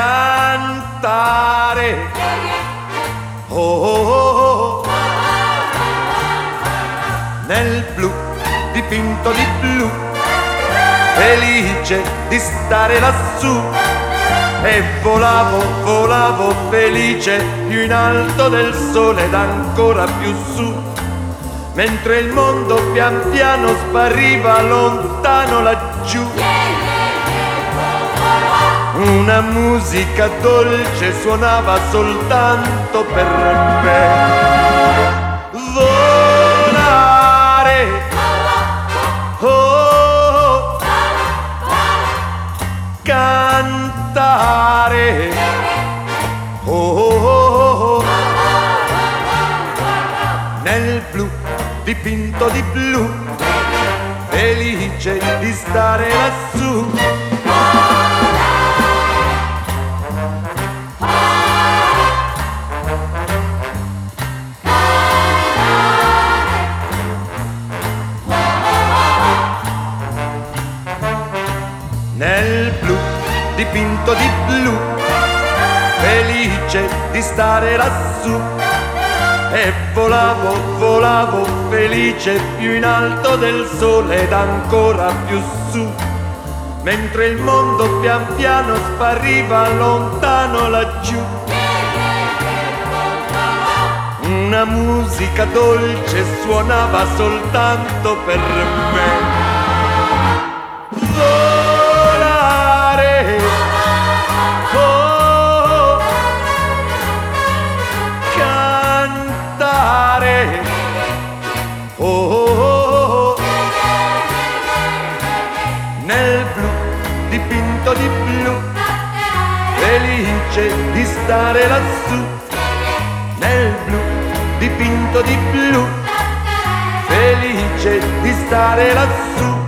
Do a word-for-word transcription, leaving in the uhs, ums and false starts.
cantare. Oh, oh, oh, oh. Nel blu dipinto di blu, felice di stare lassù. E volavo, volavo felice, più in alto del sole ed ancora più su, mentre il mondo pian piano spariva lontano laggiù. Una musica dolce suonava soltanto per me. Volare, oh, cantare, oh, oh, oh. Nel blu dipinto di blu, felice di stare lassù. Nel blu dipinto di blu, felice di stare lassù. E volavo, volavo felice, più in alto del sole ed ancora più su, mentre il mondo pian piano spariva lontano laggiù. Una musica dolce suonava soltanto per me. Oh, oh, oh. Nel blu dipinto di blu, felice di stare lassù. Nel blu dipinto di blu, felice di stare lassù.